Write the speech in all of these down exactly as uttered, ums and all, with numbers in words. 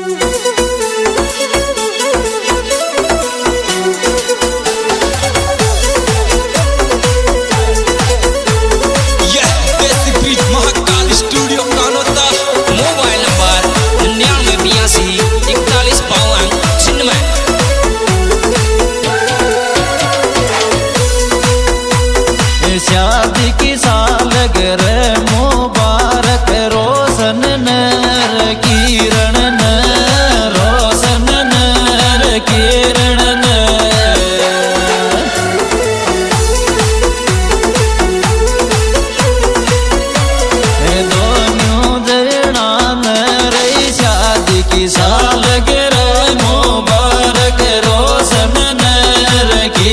शादी की सालगिरह मुबारक रोशन नर किरण न रोशन नर किरण न दोनों जना नर शादी की सालगिरह मुबारक रोशन नर की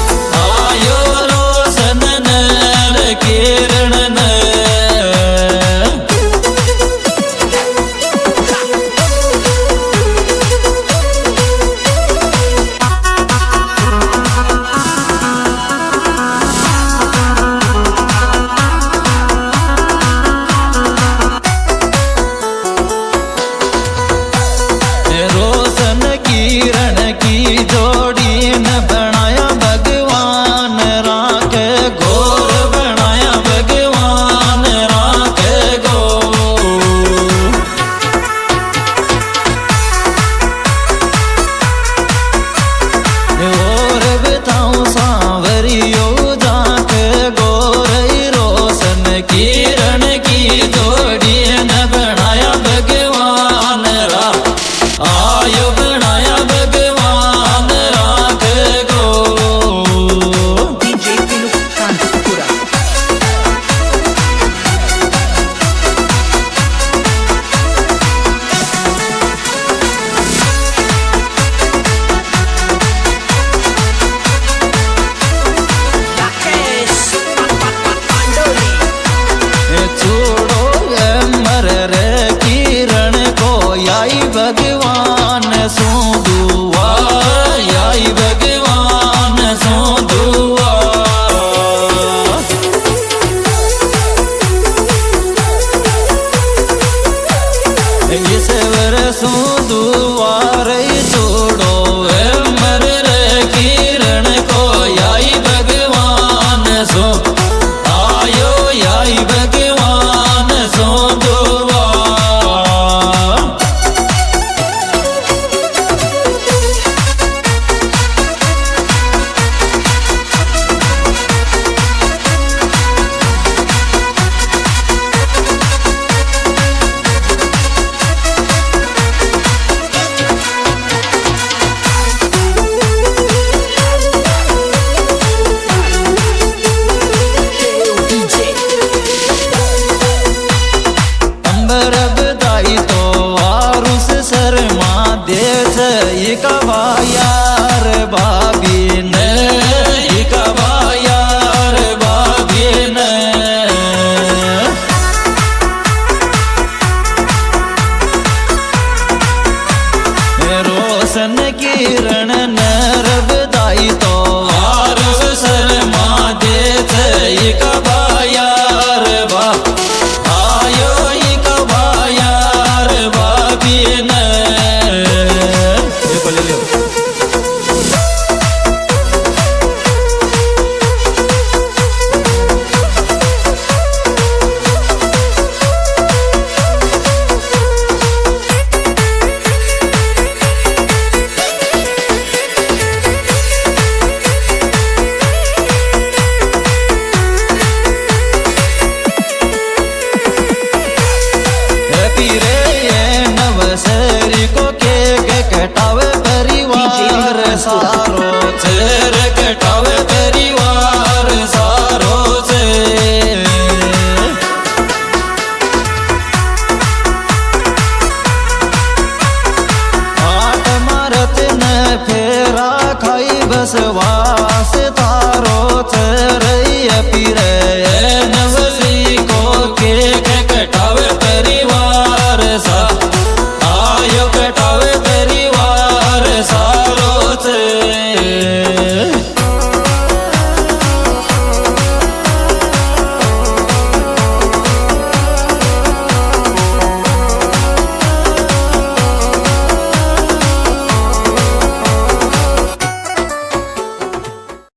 किरण की जोड़ी न बनाया भगवान रा आयो बनाया भगवान राख गो डीजे पिलू कांतपुरा भगवान सो दुआ याई भगवान सो दुआ ईश्वर सो दुआ रे छोड़ो मर रे किरण को याई भगवान सो आयो याई भगवान सो दुआ यार बाबी ने यार बाबी ने रोशन किरण नर बधाई तो आरुष शर्मा देख कबा यार बा आयो कबा यार बाबी ने कटावे परिवार सारो चेर कटावे परिवार सारो से आठ मारत न फेरा खाई बसवा